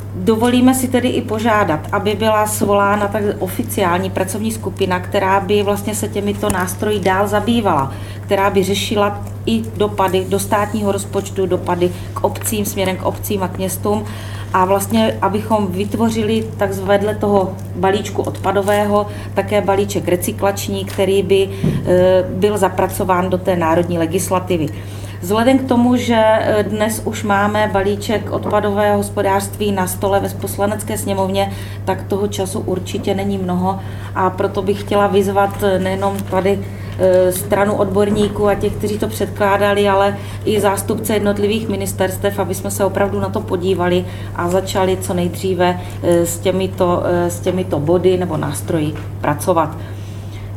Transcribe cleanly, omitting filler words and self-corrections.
Dovolíme si tedy i požádat, aby byla svolána tak oficiální pracovní skupina, která by vlastně se těmito nástroji dál zabývala, která by řešila i dopady do státního rozpočtu, dopady k obcím, směrem k obcím a k městům a vlastně, abychom vytvořili tak vedle toho balíčku odpadového také balíček recyklační, který by byl zapracován do té národní legislativy. Vzhledem k tomu, že dnes už máme balíček odpadového hospodářství na stole ve Poslanecké sněmovně, tak toho času určitě není mnoho a proto bych chtěla vyzvat nejenom tady stranu odborníků a těch, kteří to předkládali, ale i zástupce jednotlivých ministerstev, aby jsme se opravdu na to podívali a začali co nejdříve s těmito body nebo nástroji pracovat.